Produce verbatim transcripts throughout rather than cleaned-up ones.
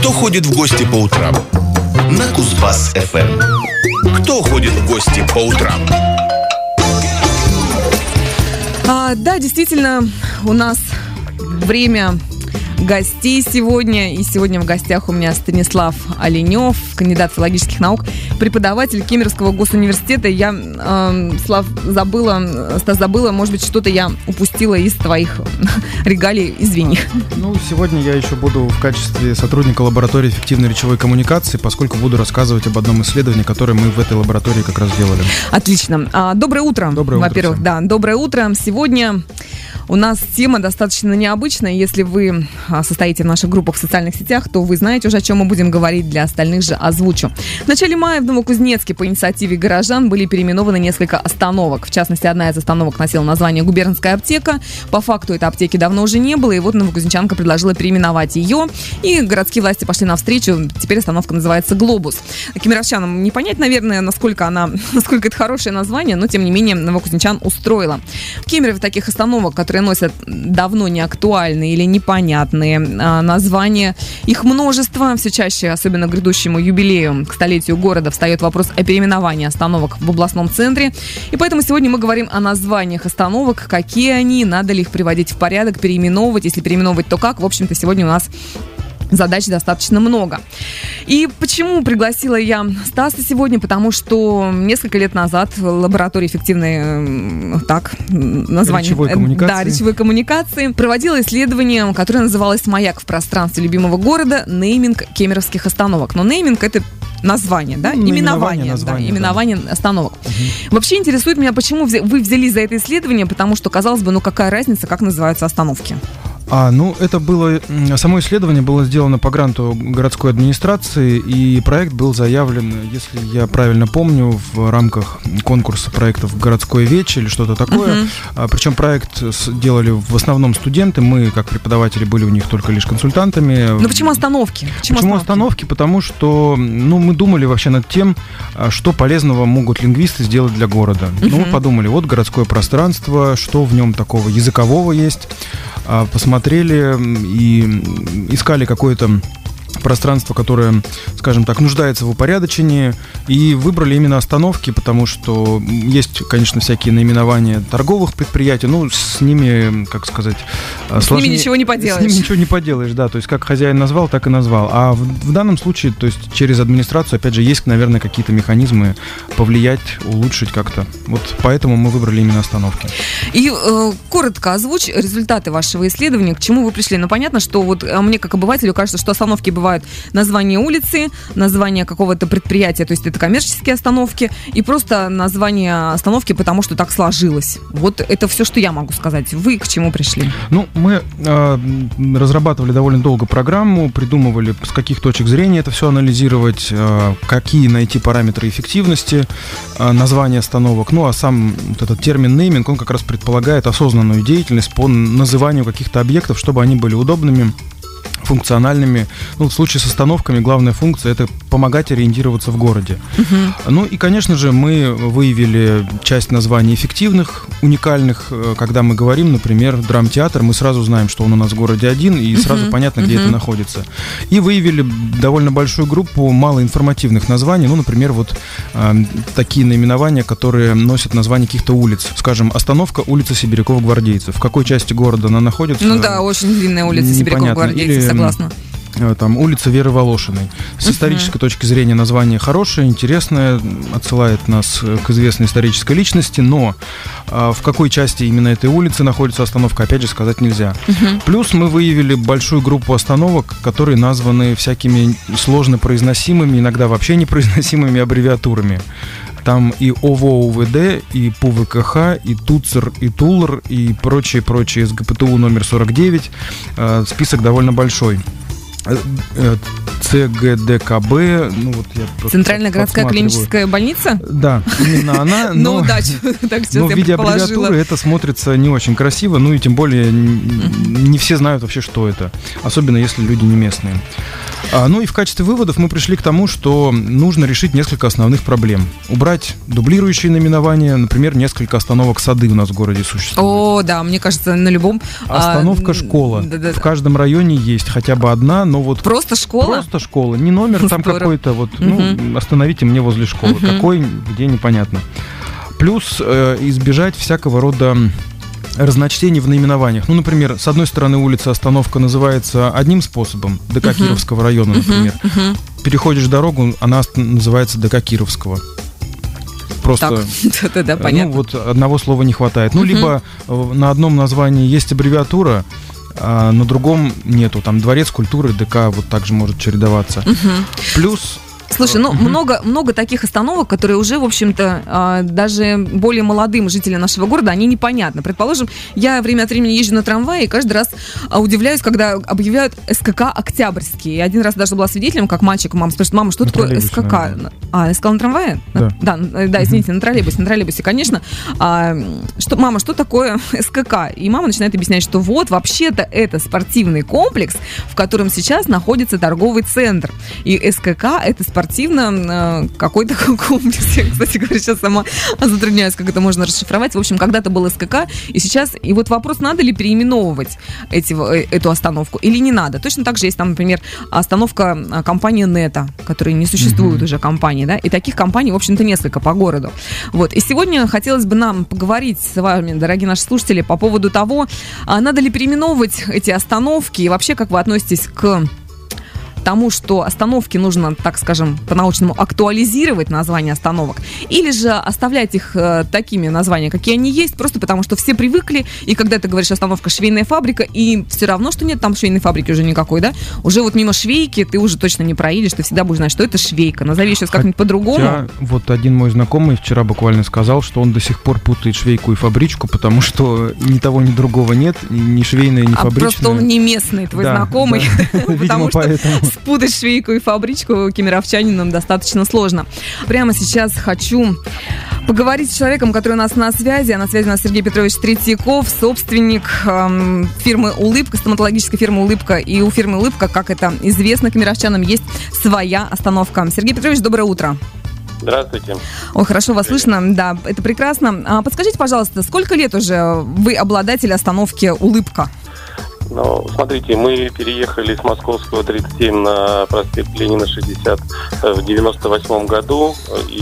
Кто ходит в гости по утрам? На Кузбасс-эф эм. Кто ходит в гости по утрам? А, да, действительно, у нас время гостей сегодня. И сегодня в гостях у меня Станислав Оленев, кандидат филологических наук, преподаватель Кемеровского госуниверситета. Я, э, Слав, забыла, Стас, забыла, может быть, что-то я упустила из твоих регалий, извини. Ну, сегодня я еще буду в качестве сотрудника лаборатории эффективной речевой коммуникации, поскольку буду рассказывать об одном исследовании, которое мы в этой лаборатории как раз делали. Отлично. А, доброе утро. Доброе утро. Во-первых, да, доброе утро. Сегодня у нас тема достаточно необычная. Если вы состоите в наших группах в социальных сетях, то вы знаете уже, о чем мы будем говорить. Для остальных же озвучу. В начале мая в Новокузнецке по инициативе горожан были переименованы несколько остановок. В частности, одна из остановок носила название «Губернская аптека». По факту этой аптеки давно уже не было, и вот новокузнечанка предложила переименовать ее. И городские власти пошли навстречу. Теперь остановка называется «Глобус». Кемеровчанам не понять, наверное, насколько она, насколько это хорошее название, но, тем не менее, новокузнечан устроило. В Кемерове таких остановок, которые носят давно не актуальные или непонятные а, названия. Их множество. Все чаще, особенно к грядущему юбилею, к столетию города, встает вопрос о переименовании остановок в областном центре. И поэтому сегодня мы говорим о названиях остановок, какие они, надо ли их приводить в порядок, переименовывать. Если переименовывать, то как? В общем-то, сегодня у нас задач достаточно много. И почему пригласила я Стаса сегодня? Потому что несколько лет назад в лаборатории эффективной, так, название, речевой коммуникации. Да, речевой коммуникации проводила исследование, которое называлось «Маяк в пространстве любимого города. Нейминг кемеровских остановок». Но нейминг — это название, да? Ну, именование, название, да, именование да. остановок. Угу. Вообще интересует меня, почему вы взялись за это исследование, потому что, казалось бы, ну какая разница, как называются остановки? А, ну, это было, само исследование было сделано по гранту городской администрации, и проект был заявлен, если я правильно помню, в рамках конкурса проектов «Городское вече» или что-то такое. Uh-huh. А, причем проект делали в основном студенты, мы, как преподаватели, были у них только лишь консультантами. Ну, почему остановки? Почему, почему остановки? остановки? Потому что, ну, мы думали вообще над тем, что полезного могут лингвисты сделать для города. Uh-huh. Ну, подумали, вот городское пространство, что в нем такого языкового есть. Посмотрели и искали какое-то пространство, которое, скажем так, нуждается в упорядочении, и выбрали именно остановки, потому что есть, конечно, всякие наименования торговых предприятий, ну, с ними, как сказать, с сложнее, ними ничего не поделаешь. С ними ничего не поделаешь, да, то есть как хозяин назвал, так и назвал. А в, в данном случае, то есть через администрацию, опять же, есть, наверное, какие-то механизмы повлиять, улучшить как-то. Вот поэтому мы выбрали именно остановки. И э, коротко озвучь результаты вашего исследования, к чему вы пришли. Ну, понятно, что вот мне, как обывателю, кажется, что остановки бывают название улицы, название какого-то предприятия, то есть это коммерческие остановки, и просто название остановки, потому что так сложилось. Вот это все, что я могу сказать. Вы к чему пришли? Ну, мы э, разрабатывали довольно долго программу, придумывали, с каких точек зрения это все анализировать, э, какие найти параметры эффективности э, названия остановок. Ну, а сам вот этот термин нейминг, он как раз предполагает осознанную деятельность по называнию каких-то объектов, чтобы они были удобными, функциональными. Ну, в случае с остановками главная функция — это помогать ориентироваться в городе. Uh-huh. Ну и, конечно же, мы выявили часть названий эффективных, уникальных. Когда мы говорим, например, драмтеатр, мы сразу знаем, что он у нас в городе один, и сразу uh-huh. понятно, где uh-huh. это находится. И выявили довольно большую группу малоинформативных названий. Ну, например, вот э, такие наименования, которые носят название каких-то улиц. Скажем, остановка улица Сибиряков-Гвардейцев. В какой части города она находится? Ну да, очень длинная улица Сибиряков-Гвардейцев. Согласна. Там улица Веры Волошиной. С исторической uh-huh. точки зрения название хорошее, интересное, отсылает нас к известной исторической личности, но а, в какой части именно этой улицы находится остановка, опять же, сказать нельзя. Uh-huh. Плюс мы выявили большую группу остановок, которые названы всякими сложно произносимыми, иногда вообще непроизносимыми аббревиатурами. Там и ОВО-УВД, и ПУВКХ, и ТУЦР, и ТУЛР, и прочие-прочие, СГПТУ номер сорок девять. Э, список довольно большой. ЦГДКБ, ну вот я Центральная городская клиническая больница? Да, именно она. Ну, удачи. Но в виде аббревиатуры это смотрится не очень красиво, ну и тем более не все знают вообще, что это. Особенно если люди не местные. А, ну и в качестве выводов мы пришли к тому, что нужно решить несколько основных проблем. Убрать дублирующие наименования, например, несколько остановок «Сады» у нас в городе существует. О, да, мне кажется, на любом... Остановка а, «Школа». Да-да-да. В каждом районе есть хотя бы одна, но вот... Просто школа? Просто школа, не номер там Здорово. какой-то, вот, Угу. ну, остановите мне возле школы. Угу. Какой, где, непонятно. Плюс э, избежать всякого рода разночтений в наименованиях. Ну, например, с одной стороны улица остановка называется одним способом, ДК uh-huh. Кировского района, например. Uh-huh. Переходишь дорогу, она называется ДК Кировского. Просто, так, да-да, понятно. Ну, вот одного слова не хватает. Ну, uh-huh. либо на одном названии есть аббревиатура, а на другом нету. Там Дворец культуры, ДК вот так же может чередоваться. Uh-huh. Плюс... Слушай, ну, uh-huh. много, много таких остановок, которые уже, в общем-то, а, даже более молодым жителям нашего города, они непонятны. Предположим, я время от времени езжу на трамвае и каждый раз а, удивляюсь, когда объявляют СКК «Октябрьский». И один раз даже была свидетелем, как мальчик, мама спрашивает: мама, что на такое СКК? Наверное. А, я сказала, на трамвае? Да. Да, да, извините, на троллейбусе, на троллейбусе, конечно. А, что, мама, что такое СКК? И мама начинает объяснять, что вот, вообще-то, это спортивный комплекс, в котором сейчас находится торговый центр. И СКК — это спортивный спортивно какой-то комплекс. Я, кстати говоря, сейчас сама затрудняюсь, как это можно расшифровать. В общем, когда-то был СКК, и сейчас... И вот вопрос, надо ли переименовывать эти, эту остановку или не надо. Точно так же есть там, например, остановка компании «Нета», которой не существует mm-hmm. уже компании, да, и таких компаний, в общем-то, несколько по городу. Вот. И сегодня хотелось бы нам поговорить с вами, дорогие наши слушатели, по поводу того, надо ли переименовывать эти остановки, и вообще, как вы относитесь к тому, что остановки нужно, так скажем, по-научному актуализировать название остановок, или же оставлять их э, такими названиями, какие они есть, просто потому что все привыкли, и когда ты говоришь остановка швейная фабрика, и все равно, что нет там швейной фабрики уже никакой, да, уже вот мимо швейки ты уже точно не проедешь, ты всегда будешь знать, что это швейка. Назови сейчас как-нибудь по-другому. Вот один мой знакомый вчера буквально сказал, что он до сих пор путает швейку и фабричку, потому что ни того, ни другого нет, ни швейная, ни а фабричная. Просто он не местный, твой да, знакомый, да. потому что поэтому. Спутать швейку и фабричку кемеровчанинам достаточно сложно. Прямо сейчас хочу поговорить с человеком, который у нас на связи. А на связи у нас Сергей Петрович Третьяков, собственник эм, фирмы «Улыбка», стоматологической фирмы «Улыбка». И у фирмы «Улыбка», как это известно кемеровчанам, есть своя остановка. Сергей Петрович, доброе утро. Здравствуйте. Ой, хорошо вас слышно. Да, это прекрасно. А подскажите, пожалуйста, сколько лет уже вы обладатель остановки «Улыбка»? Ну, смотрите, мы переехали с Московского тридцать семь на проспект Ленина шестьдесят в девяносто восьмом году,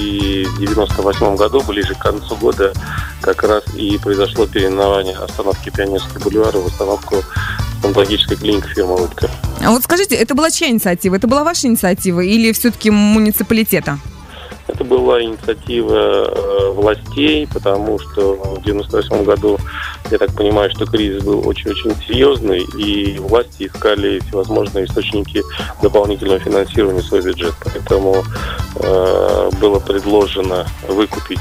и в девяносто восьмом году, ближе к концу года, как раз и произошло переименование остановки Пионерский бульвар в остановку стоматологической клиники фирмы «Улыбка». А вот скажите, это была чья инициатива? Это была ваша инициатива или все-таки муниципалитета? Это была инициатива э, властей, потому что в девяносто восьмом году, я так понимаю, что кризис был очень-очень серьезный, и власти искали всевозможные источники дополнительного финансирования в свой бюджет. Поэтому э, было предложено выкупить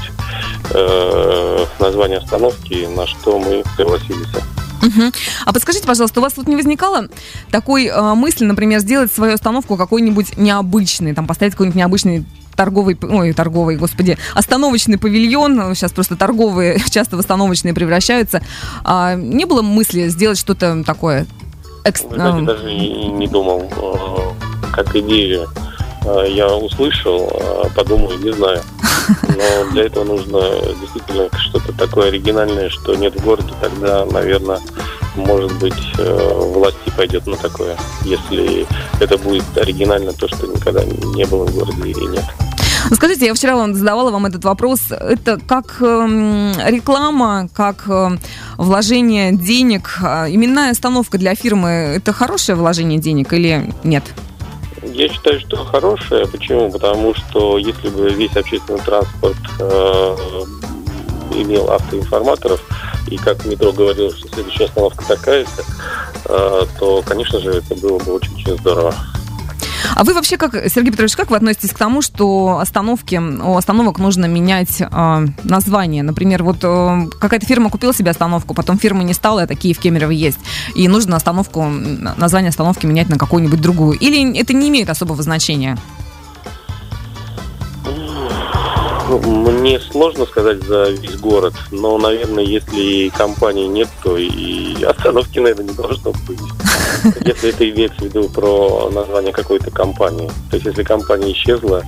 э, название остановки, на что мы согласились. Угу. А подскажите, пожалуйста, у вас вот не возникало такой э, мысли, например, сделать свою остановку какой-нибудь необычной, там поставить какой-нибудь необычный торговый, ой, торговый, господи, остановочный павильон, сейчас просто торговые часто в остановочные превращаются. А не было мысли сделать что-то такое? Экс... Вы знаете, даже и не думал, как идею. Я услышал, подумал, не знаю. Но для этого нужно действительно что-то такое оригинальное, что нет в городе. Тогда, наверное, может быть, власти пойдет на такое, если это будет оригинально, то, что никогда не было в городе или нет. Скажите, я вчера вам задавала вам этот вопрос. Это как э, реклама, как э, вложение денег? Именная остановка для фирмы – это хорошее вложение денег или нет? Я считаю, что хорошее. Почему? Потому что если бы весь общественный транспорт э, имел автоинформаторов, и как метро говорил, что следующая остановка такая-то, э, то, конечно же, это было бы очень-очень здорово. А вы вообще, как, Сергей Петрович, как вы относитесь к тому, что остановки, у остановок нужно менять э, название? Например, вот э, какая-то фирма купила себе остановку, потом фирмы не стало, а такие в Кемерово есть, и нужно остановку, название остановки менять на какую-нибудь другую? Или это не имеет особого значения? Мне сложно сказать за весь город, но, наверное, если компании нет, то и остановки, наверное, не должно быть. Если это имеется в виду про название какой-то компании. То есть, если компания исчезла,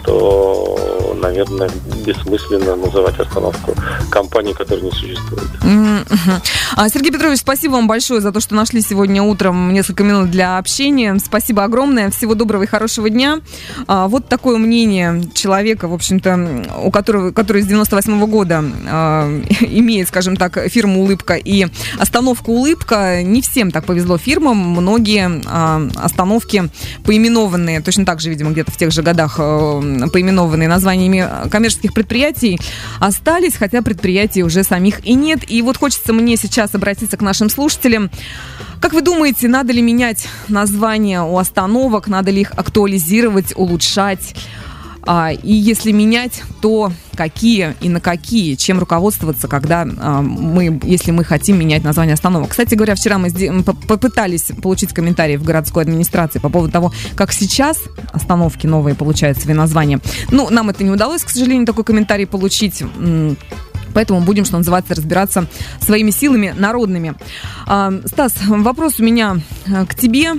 то, наверное, бессмысленно называть остановку компании, которая не существует. Mm-hmm. Сергей Петрович, спасибо вам большое за то, что нашли сегодня утром несколько минут для общения. Спасибо огромное. Всего доброго и хорошего дня. Вот такое мнение человека, в общем-то, у которого, который с девяносто восьмого года э, имеет, скажем так, фирму «Улыбка» и остановку «Улыбка». Не всем так повезло фирмам. Многие э, остановки поименованные, точно так же, видимо, где-то в тех же годах э, поименованные названиями коммерческих предприятий остались, хотя предприятий уже самих и нет. И вот хочется мне сейчас обратиться к нашим слушателям. Как вы думаете, надо ли менять названия у остановок, надо ли их актуализировать, улучшать? А, и если менять, то какие и на какие? Чем руководствоваться, когда а, мы, если мы хотим менять название остановок? Кстати говоря, вчера мы попытались получить комментарии в городской администрации по поводу того, как сейчас остановки новые получают свои названия. Ну, нам это не удалось, к сожалению, такой комментарий получить. Поэтому будем, что называется, разбираться своими силами народными. А, Стас, вопрос у меня к тебе.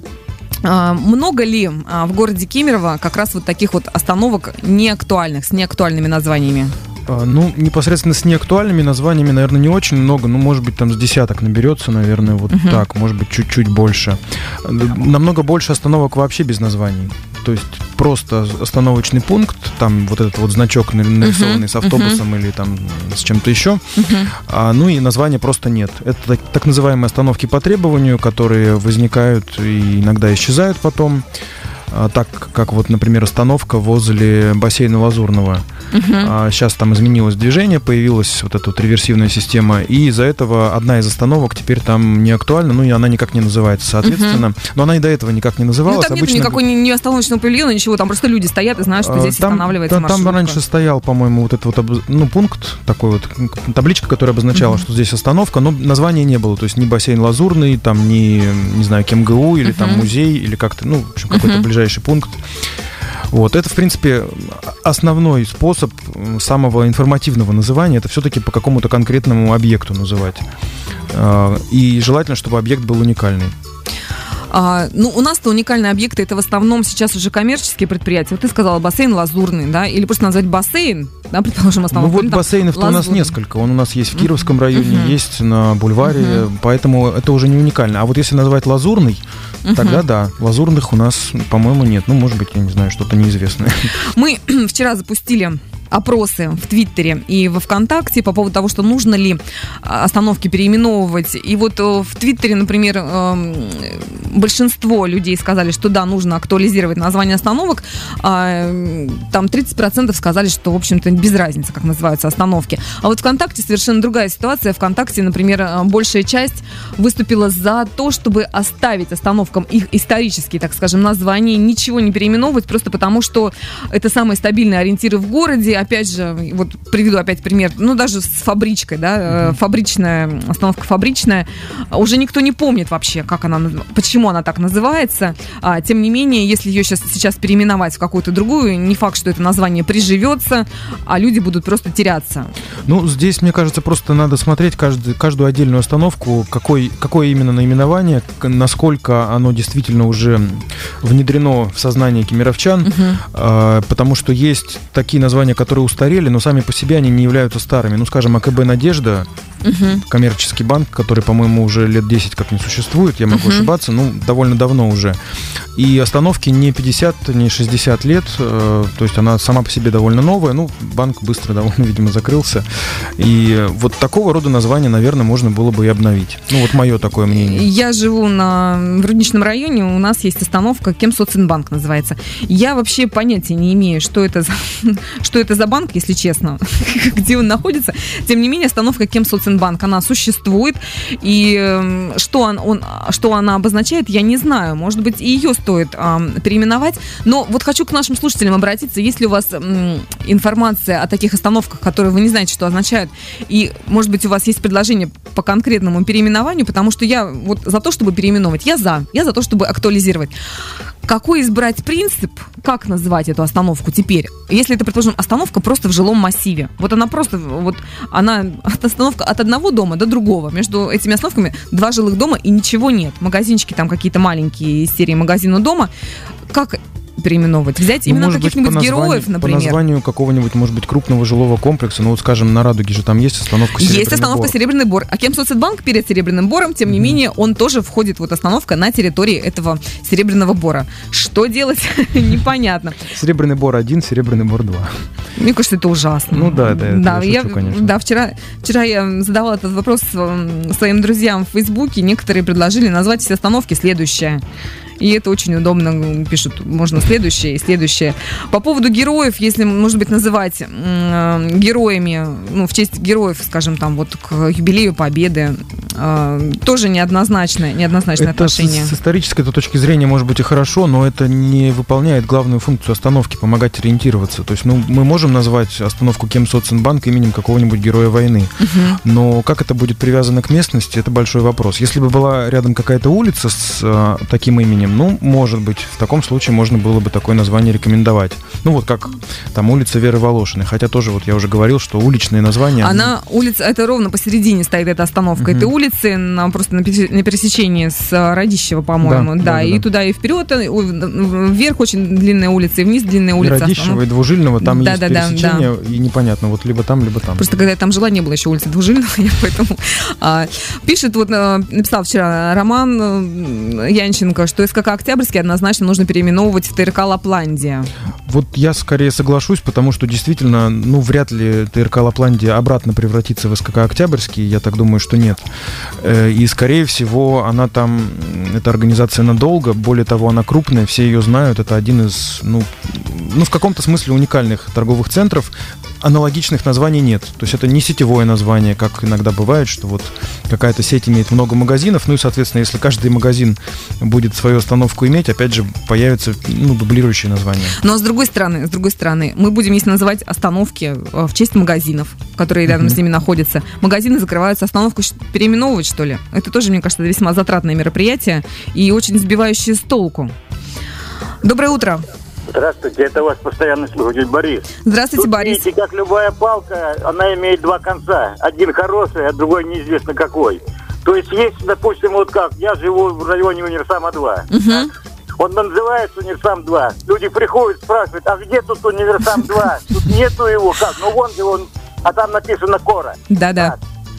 А, много ли а, в городе Кемерово как раз вот таких вот остановок неактуальных, с неактуальными названиями? Ну, непосредственно с неактуальными названиями, наверное, не очень много. Ну, может быть, там с десяток наберется, наверное, вот uh-huh. так. Может быть, чуть-чуть больше. Намного больше остановок вообще без названий. То есть просто остановочный пункт, там вот этот вот значок нарисованный uh-huh. с автобусом uh-huh. или там с чем-то еще. Uh-huh. А, ну и названия просто нет. Это так, так называемые остановки по требованию, которые возникают и иногда исчезают потом. А, так как вот, например, остановка возле бассейна Лазурного. Uh-huh. А, сейчас там изменилось движение, появилась вот эта вот реверсивная система, и из-за этого одна из остановок теперь там не актуальна, ну и она никак не называется, соответственно. Uh-huh. Но она и до этого никак не называлась. Ну там нет никакой ни остановочного павильона, ничего, там просто люди стоят и знают, что здесь там, останавливается там, маршрутка. Там раньше стоял, по-моему, вот этот вот ну, пункт, такой вот, табличка, которая обозначала, uh-huh. что здесь остановка, но названия не было, то есть ни бассейн Лазурный, там ни, не знаю, КемГУ, или uh-huh. там музей, или как-то, ну, в общем, какой-то uh-huh. ближайший пункт. Вот, это, в принципе, основной способ самого информативного называния, это все-таки по какому-то конкретному объекту называть. И желательно, чтобы объект был уникальный. А, ну, у нас-то уникальные объекты, это в основном сейчас уже коммерческие предприятия. Вот ты сказала, бассейн Лазурный, да, или просто назвать бассейн, да, предположим, основном. Ну, вот бассейнов-то у нас несколько. Он у нас есть в Кировском районе, uh-huh. есть на бульваре, uh-huh. поэтому это уже не уникально. А вот если назвать Лазурный, uh-huh. тогда да, Лазурных у нас, по-моему, нет. Ну, может быть, я не знаю, что-то неизвестное. Мы вчера запустили опросы в Твиттере и во ВКонтакте по поводу того, что нужно ли остановки переименовывать. И вот в Твиттере, например, большинство людей сказали, что да, нужно актуализировать название остановок. Там тридцать процентов сказали, что, в общем-то, без разницы, как называются остановки. А вот ВКонтакте совершенно другая ситуация. ВКонтакте, например, большая часть выступила за то, чтобы оставить остановкам их исторические, так скажем, названия, ничего не переименовывать, просто потому что это самые стабильные ориентиры в городе. Опять же, вот приведу опять пример, ну, даже с фабричкой, да, mm-hmm. фабричная, остановка фабричная, уже никто не помнит вообще, как она, почему она так называется. А, тем не менее, если ее сейчас, сейчас переименовать в какую-то другую, не факт, что это название приживется, а люди будут просто теряться. Ну, здесь, мне кажется, просто надо смотреть каждый, каждую отдельную остановку, какой, какое именно наименование, насколько оно действительно уже внедрено в сознание кемеровчан, mm-hmm. а, потому что есть такие названия, которые которые устарели, но сами по себе они не являются старыми. Ну, скажем, АКБ «Надежда», uh-huh. коммерческий банк, который, по-моему, уже лет десять как не существует, я могу uh-huh. ошибаться, ну, довольно давно уже. И остановке не пятьдесят, не шестьдесят лет, э, то есть она сама по себе довольно новая, ну, банк быстро довольно, видимо, закрылся. И вот такого рода название, наверное, можно было бы и обновить. Ну, вот мое такое мнение. Я живу на, в Рудничном районе, у нас есть остановка Кемсоцинбанк называется. Я вообще понятия не имею, что это за, что это за банк, если честно, где он находится. Тем не менее, остановка Кемсоцинбанк, она существует. И что, он, он, что она обозначает, я не знаю. Может быть, и ее стоит а, переименовать. Но вот хочу к нашим слушателям обратиться. Есть ли у вас м, информация о таких остановках, которые вы не знаете, что означают? И, может быть, у вас есть предложение по конкретному переименованию? Потому что я вот за то, чтобы переименовать, я за. Я за то, чтобы актуализировать. какой избрать принцип, как называть эту остановку теперь? Если это, предположим, остановка просто в жилом массиве. Вот она просто, вот она остановка от одного дома до другого. Между этими остановками два жилых дома и ничего нет. Магазинчики там какие-то маленькие из серии магазина дома. Как переименовывать? Взять Ну, именно может быть, каких-нибудь по названию- героев, например. По названию какого-нибудь, может быть, крупного жилого комплекса. Ну, вот, скажем, на Радуге же там есть остановка «Серебряный Есть остановка Бор». «Серебряный Бор». А Кемсоцбанк перед «Серебряным Бором», тем не менее, он тоже входит, вот остановка на территории этого «Серебряного Бора». Что делать, непонятно. «Серебряный Бор один», «Серебряный Бор два». Мне кажется, это ужасно. Ну да, да, это да, я я, шучу, конечно. да, вчера, вчера я задавала этот вопрос своим своим друзьям в Фейсбуке. Некоторые предложили назвать все остановки следующее. И это очень удобно, пишут, можно следующее и следующее. По поводу героев, если, может быть, называть э, героями, ну, в честь героев, скажем, там, вот к юбилею Победы, э, тоже неоднозначное, неоднозначное Это отношение. с, с исторической точки зрения может быть и хорошо, но это не выполняет главную функцию остановки, помогать ориентироваться. То есть, ну, мы можем назвать остановку Кемсоцбанк именем какого-нибудь героя войны, Угу. но как это будет привязано к местности, это большой вопрос. Если бы была рядом какая-то улица с э, таким именем, ну, может быть, в таком случае можно было бы такое название рекомендовать. Ну, вот как там улица Веры Волошиной, хотя тоже, вот я уже говорил, что уличные названия... Она, улица, это ровно посередине стоит эта остановка Мгм. этой улицы, на, просто на, пересе- на пересечении с а, Радищева, по-моему. Да, Да, да, да, и да. туда, и вперед, и у- вверх очень длинная улица, и вниз длинная И улица. Радищева, останов- и Двужильного, там Да, есть да, да, пересечение, и непонятно, вот либо там, либо там. Просто когда я там жила, не было еще улицы Двужильного, я поэтому... а, пишет, вот а, написал вчера Роман а, Янченко, что СКК «Октябрьский» однозначно нужно переименовывать в ТРК «Лапландия». Вот я скорее соглашусь, потому что действительно, ну, вряд ли ТРК Лапландия обратно превратится в СКК Октябрьский, я так думаю, что нет. Э, И, скорее всего, она там, м, эта организация надолго, более того, она крупная, все ее знают, это один из, ну, ну, в каком-то смысле уникальных торговых центров. Аналогичных названий нет. То есть это не сетевое название, как иногда бывает, что вот какая-то сеть имеет много магазинов, ну и, соответственно, если каждый магазин будет свою остановку иметь, опять же, появится, ну, дублирующее название. Но с другой стороны, с другой стороны, мы будем, если называть остановки э, в честь магазинов, которые рядом Мгм. с ними находятся. Магазины закрываются, остановку щ- переименовывать, что ли? Это тоже, мне кажется, весьма затратное мероприятие и очень сбивающее с толку. Доброе утро. Здравствуйте, это ваш постоянный слушатель Борис. Здравствуйте, Тут, Борис. видите, как любая палка, она имеет два конца. Один хороший, а другой неизвестно какой. То есть есть, допустим, вот как, я живу в районе Универсама два. Мгм. Он называется Универсам два. Люди приходят, спрашивают, а где тут Универсам два? Тут нету его, как? Ну вон же он, а там написано Кора. Да-да.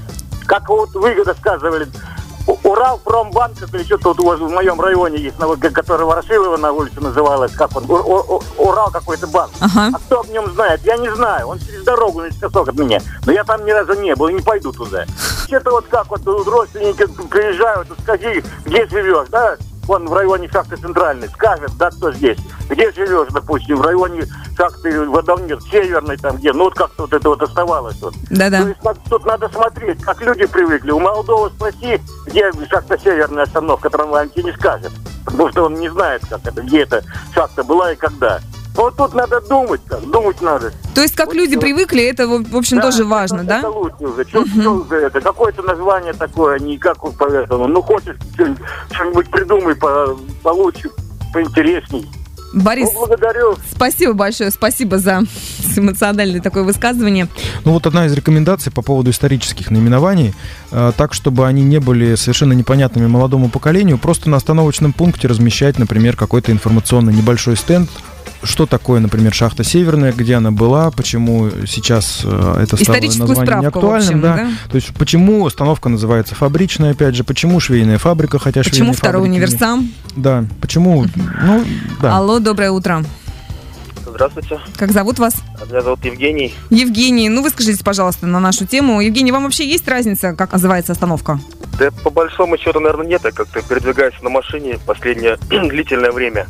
Как вот вы рассказывали, У- Уралпромбанк, или что-то вот у вас в моем районе есть, на- который Ворошилова на улице называлась, как он, У- У- У- Урал какой-то банк. Ага. А кто об нем знает? Я не знаю. Он через дорогу наискосок от меня. Но я там ни разу не был и не пойду туда. Это вот как вот тут родственники приезжают, вот скажи, где живешь, да? Вон в районе шахты Центральной. Скажет, да, кто здесь. Где живешь, допустим, в районе шахты Водомир, Северной там где. Ну вот как-то вот это вот оставалось. Вот. Да-да. То есть надо- тут надо смотреть, как люди привыкли. У молодого спроси, где шахта Северная остановка трамвая, он тебе не скажет. Потому что он не знает, как это, где эта шахта была и когда. Вот тут надо думать, как, думать надо. То есть, как Вот люди всё. привыкли, это, в общем, Да, тоже это- важно, да? Это лучше уже. Чё, чё за это? Какое-то название такое, не как вот по этому. Ну, хочешь, что-нибудь, что-нибудь придумай по, получше, поинтересней. Борис, Ну, благодарю. спасибо большое, спасибо за эмоциональное такое высказывание. Ну вот одна из рекомендаций по поводу исторических наименований, э, так, чтобы они не были совершенно непонятными молодому поколению, просто на остановочном пункте размещать, например, какой-то информационный небольшой стенд, что такое, например, шахта Северная, где она была, почему сейчас э, это стало Историческую название справку, неактуальным, в общем, да? да? То есть почему остановка называется фабричная, опять же, почему швейная фабрика, хотя Почему швейные второй фабрики не- универсам? Да, почему, ну, да. Алло, доброе утро. Здравствуйте, Как зовут вас? меня зовут Евгений. Евгений, ну выскажитесь, пожалуйста, на нашу тему. Евгений, вам вообще есть разница, как называется остановка? Да по большому счету, наверное, нет, я как-то передвигаюсь на машине последнее длительное время.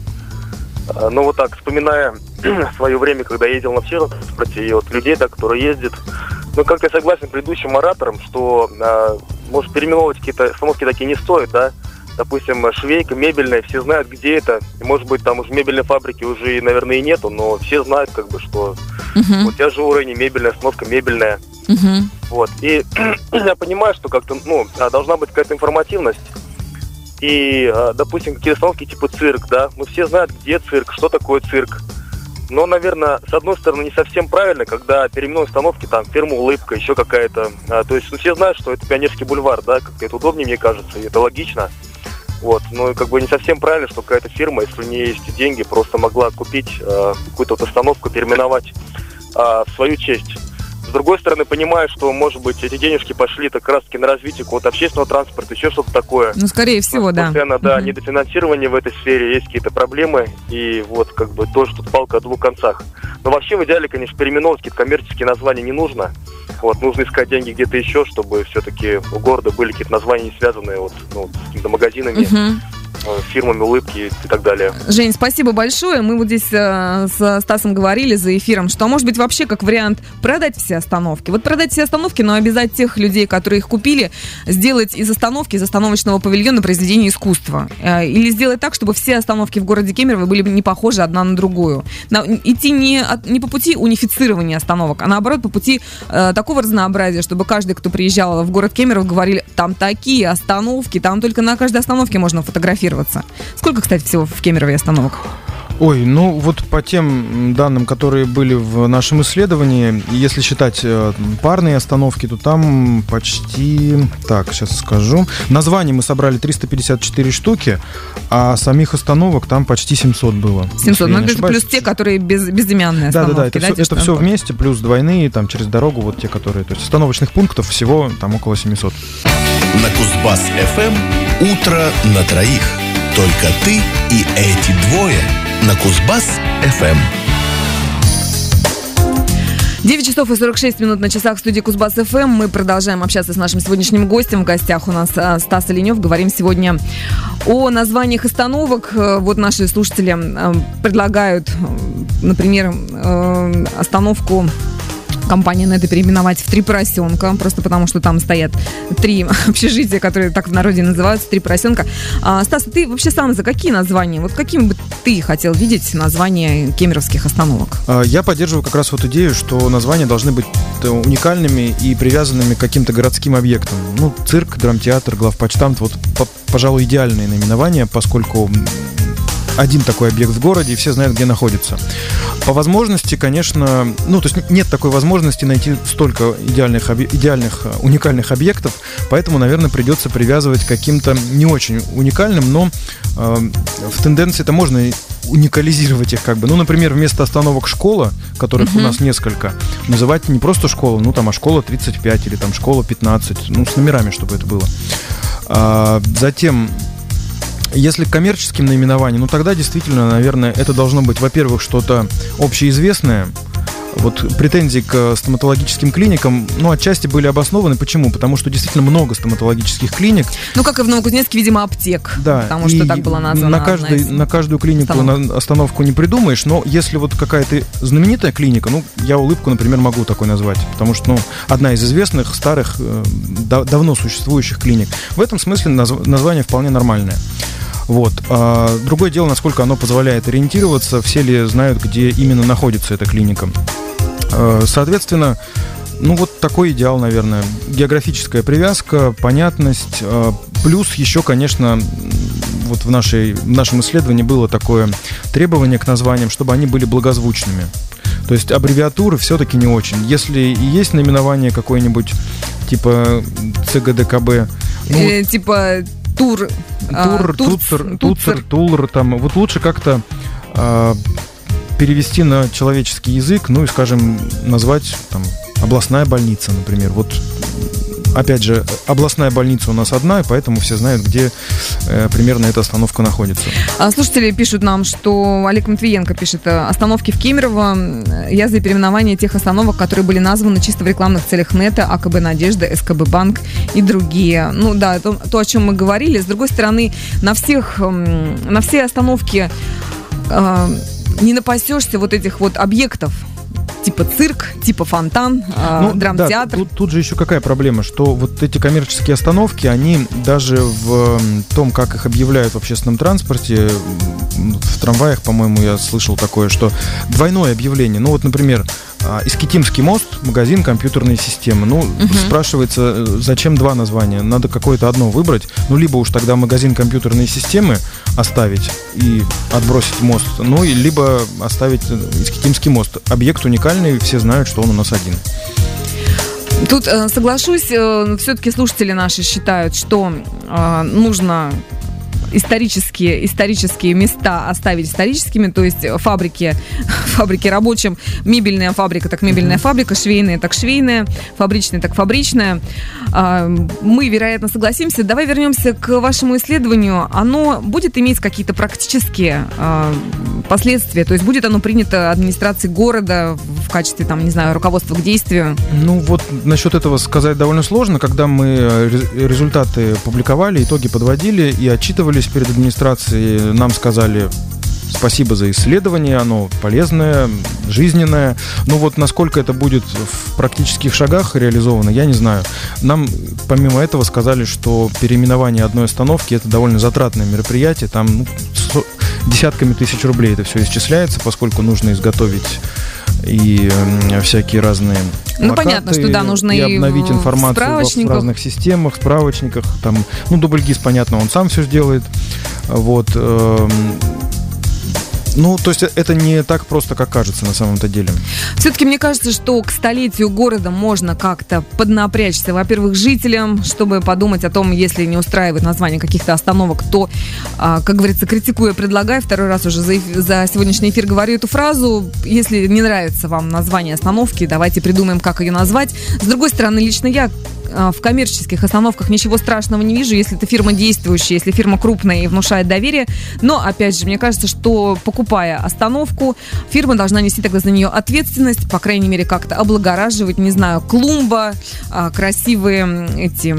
А, Ну вот так, вспоминая свое время, когда я ездил на общественном транспорте, и вот людей, так, которые ездят, ну как я согласен с предыдущим оратором, что а, может переименовывать какие-то остановки такие не стоит, да. Допустим, швейка, мебельная, все знают, где это. И, может быть, там уже мебельной фабрики уже, наверное, и нету, но все знают, как бы, что Угу, вот я живу в районе мебельная, остановка мебельная. угу. Вот. И я понимаю, что как-то, ну, а, должна быть какая-то информативность. И, допустим, какие остановки типа цирк, да, мы все знают, где цирк, что такое цирк. Но, наверное, с одной стороны, не совсем правильно, когда переименованы остановки, там, фирма «Улыбка», еще какая-то. А, то есть, ну, все знают, что это Пионерский бульвар, да, как-то это удобнее, мне кажется, и это логично. Вот, ну, и как бы не совсем правильно, что какая-то фирма, если у нее есть деньги, просто могла купить а, какую-то вот остановку, переименовать а, в свою честь. С другой стороны, понимаю, что, может быть, эти денежки пошли как раз-таки на развитие какого-то общественного транспорта, еще что-то такое. Ну, скорее всего, да. Постоянно, да, угу. недофинансирование в этой сфере, есть какие-то проблемы, и вот как бы тоже тут палка о двух концах. Но вообще в идеале, конечно, переименовывать какие-то коммерческие названия не нужно. Вот, нужно искать деньги где-то еще, чтобы все-таки у города были какие-то названия, не связанные вот, ну, с какими-то магазинами. Угу. Фирмами «Улыбки» и так далее. Жень, спасибо большое. Мы вот здесь э, с Стасом говорили за эфиром, что, может быть, вообще как вариант продать все остановки. Вот продать все остановки, но обязать тех людей, которые их купили, сделать из остановки, из остановочного павильона произведение искусства. Э, или сделать так, чтобы все остановки в городе Кемерово были не похожи одна на другую. На, идти не, от, не по пути унифицирования остановок, а наоборот по пути э, такого разнообразия, чтобы каждый, кто приезжал в город Кемерово, говорили, там такие остановки, там только на каждой остановке можно фотографироваться. Сколько, кстати, всего в Кемерове остановок? Ой, ну вот по тем данным, которые были в нашем исследовании, если считать э, парные остановки, то там почти, так, сейчас скажу, названий мы собрали триста пятьдесят четыре штуки, а самих остановок там почти семьсот было. семьсот, ну это плюс те, которые без, безымянные остановки. Да-да-да, это, да, все, это все вместе, плюс двойные, там через дорогу, вот те, которые, то есть остановочных пунктов всего там около семьсот. На Кузбасс-эф эм утро на троих. Только ты и эти двое на Кузбасс-эф эм. девять часов и сорок шесть минут на часах в студии Кузбасс-эф эм. Мы продолжаем общаться с нашим сегодняшним гостем. В гостях у нас Стас Оленев. Говорим сегодня о названиях остановок. Вот наши слушатели предлагают, например, остановку компания на это переименовать в «Три поросенка», просто потому что там стоят три общежития, которые так в народе называются, «Три поросенка». А, Стас, а ты вообще сам за какие названия? Вот каким бы ты хотел видеть названия кемеровских остановок? Я поддерживаю как раз вот идею, что названия должны быть уникальными и привязанными к каким-то городским объектам. Ну, цирк, драмтеатр, главпочтамт, вот, пожалуй, идеальные наименования, поскольку один такой объект в городе, и все знают, где находится. По возможности, конечно, ну, то есть нет такой возможности найти столько идеальных, идеальных уникальных объектов, поэтому, наверное, придется привязывать к каким-то не очень уникальным, но э, в тенденции-то можно уникализировать их как бы. Ну, например, вместо остановок школа, которых uh-huh. у нас несколько, называть не просто школу, ну, там, а школа тридцать пять или там школа пятнадцать, ну, с номерами, чтобы это было. А, затем... Если к коммерческим наименованиям, ну тогда действительно, наверное, это должно быть, во-первых, что-то общеизвестное. Вот претензии к стоматологическим клиникам, ну, отчасти были обоснованы. Почему? Потому что действительно много стоматологических клиник. Ну, как и в Новокузнецке, видимо, аптек. Да. Потому что так было названо. На, каждой, на каждую клинику остановок. остановку не придумаешь, но если вот какая-то знаменитая клиника, ну, я «Улыбку», например, могу такой назвать, потому что, ну, одна из известных, старых, э, да, давно существующих клиник. В этом смысле наз, название вполне нормальное. Вот. А другое дело, насколько оно позволяет ориентироваться, все ли знают, где именно находится эта клиника. Соответственно, ну вот такой идеал, наверное. Географическая привязка, понятность. Плюс еще, конечно, вот в, нашей, в нашем исследовании было такое требование к названиям, чтобы они были благозвучными. То есть аббревиатуры все-таки не очень. Если и есть наименование какое-нибудь, типа ЦГДКБ... Ну, э, типа... Тур, Тур, а, туцер, туцер, тулр, там, вот лучше как-то а, перевести на человеческий язык, ну и, скажем, назвать там областная больница, например. Вот, опять же, областная больница у нас одна, и поэтому все знают, где э, примерно эта остановка находится. А слушатели пишут нам, что Олег Матвиенко пишет: остановки в Кемерово, я за переименование тех остановок, которые были названы чисто в рекламных целях НЭТа, АКБ «Надежда», СКБ «Банк» и другие. Ну да, то, то, о чем мы говорили. С другой стороны, на всех, на все остановки э, не напасешься вот этих вот объектов, типа цирк, типа фонтан, э, ну, драмтеатр. Да, тут, тут же еще какая проблема, что вот эти коммерческие остановки, они даже в том, как их объявляют в общественном транспорте, в трамваях, по-моему, я слышал такое, что двойное объявление. Ну вот, например, Искитимский мост, магазин компьютерной системы. Ну, угу. спрашивается, зачем два названия? Надо какое-то одно выбрать. Ну, либо уж тогда магазин компьютерной системы оставить и отбросить мост, ну, и либо оставить Искитимский мост. Объект уникальный, все знают, что он у нас один. Тут э, соглашусь, э, все-таки слушатели наши считают, что э, нужно исторические, исторические места оставить историческими, то есть фабрики, фабрики рабочим, мебельная фабрика, так мебельная mm-hmm. фабрика, швейная, так швейная, фабричная, так фабричная. Мы, вероятно, согласимся. Давай вернемся к вашему исследованию. Оно будет иметь какие-то практические последствия, то есть будет оно принято администрацией города в качестве, там, не знаю, руководства к действию? Ну вот насчет этого сказать довольно сложно. Когда мы результаты публиковали, итоги подводили и отчитывались перед администрацией, нам сказали: спасибо за исследование, оно полезное, жизненное. Но вот насколько это будет в практических шагах реализовано, я не знаю. Нам помимо этого сказали, что переименование одной остановки — это довольно затратное мероприятие. Там ну, со- десятками тысяч рублей это все исчисляется, поскольку нужно изготовить и э, всякие разные ну, плакаты, понятно, что да, нужно и и обновить информацию в, в разных системах, справочниках. Там, ну, Дубльгиз, понятно, он сам все сделает. Вот. Э, Ну, то есть это не так просто, как кажется на самом-то деле. Все-таки мне кажется, что к столетию города можно как-то поднапрячься. Во-первых, жителям, чтобы подумать о том, если не устраивает название каких-то остановок, то, как говорится, критикуя, предлагай. Второй раз уже за, за сегодняшний эфир говорю эту фразу. Если не нравится вам название остановки, давайте придумаем, как ее назвать. С другой стороны, лично я в коммерческих остановках ничего страшного не вижу, если это фирма действующая, если фирма крупная и внушает доверие. Но, опять же, мне кажется, что покупая остановку, фирма должна нести тогда за нее ответственность, по крайней мере, как-то облагораживать, не знаю, клумба, красивые эти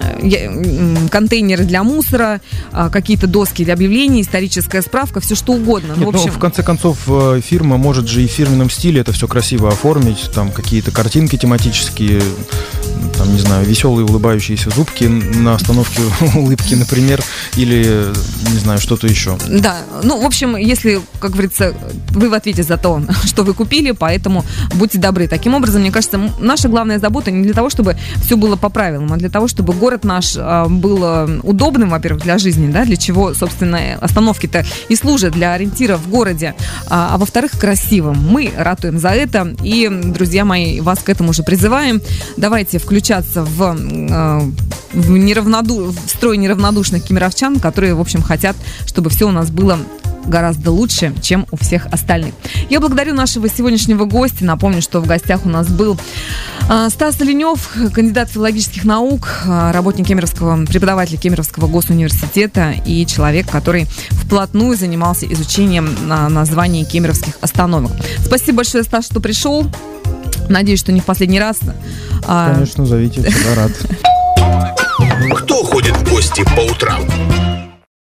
контейнеры для мусора, какие-то доски для объявлений, историческая справка, все что угодно. Нет, ну, в общем... ну, в конце концов, фирма может же и в фирменном стиле это все красиво оформить, там какие-то картинки тематические, там, не знаю, веселые улыбающиеся зубки на остановке улыбки, например, или, не знаю, что-то еще. Да, ну, в общем, если, как говорится, вы в ответе за то, что вы купили, поэтому будьте добры. Таким образом, мне кажется, наша главная забота не для того, чтобы все было по правилам, а для того, чтобы город наш был удобным, во-первых, для жизни, да, для чего, собственно, остановки-то и служат для ориентира в городе, а, а во-вторых, красивым. Мы ратуем за это, и, друзья мои, вас к этому уже призываем. Давайте включаться в, в, неравноду... в строй неравнодушных кемеровчан, которые, в общем, хотят, чтобы все у нас было гораздо лучше, чем у всех остальных. Я благодарю нашего сегодняшнего гостя. Напомню, что в гостях у нас был Стас Оленев, кандидат филологических наук, работник Кемеровского, преподаватель Кемеровского госуниверситета и человек, который вплотную занимался изучением названий кемеровских остановок. Спасибо большое, Стас, что пришел. Надеюсь, что не в последний раз. Конечно, зовите, всегда рад. Кто ходит в гости по утрам?